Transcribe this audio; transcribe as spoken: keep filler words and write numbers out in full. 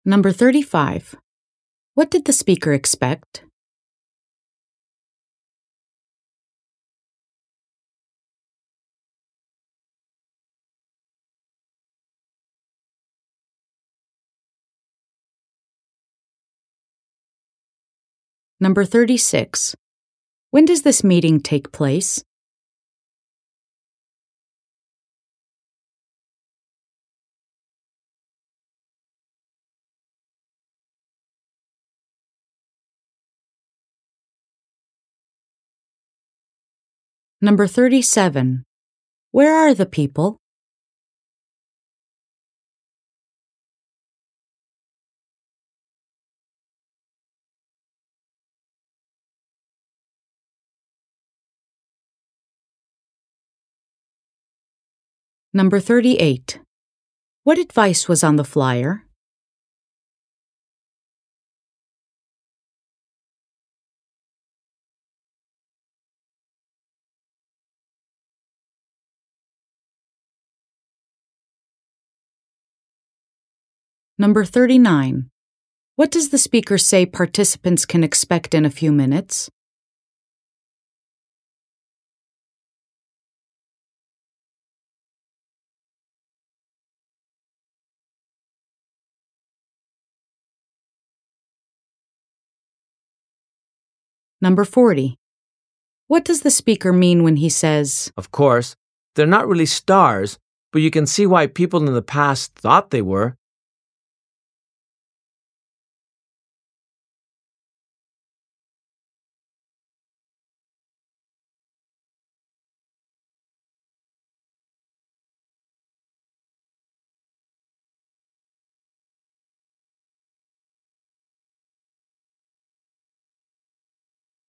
Number thirty-five. What did the speaker expect? Number thirty-six. When does this meeting take place? Number thirty-seven. Where are the people? Number thirty-eight. What advice was on the flyer? Number thirty-nine. What does the speaker say participants can expect in a few minutes? Number forty. What does the speaker mean when he says, Of course, they're not really stars, but you can see why people in the past thought they were.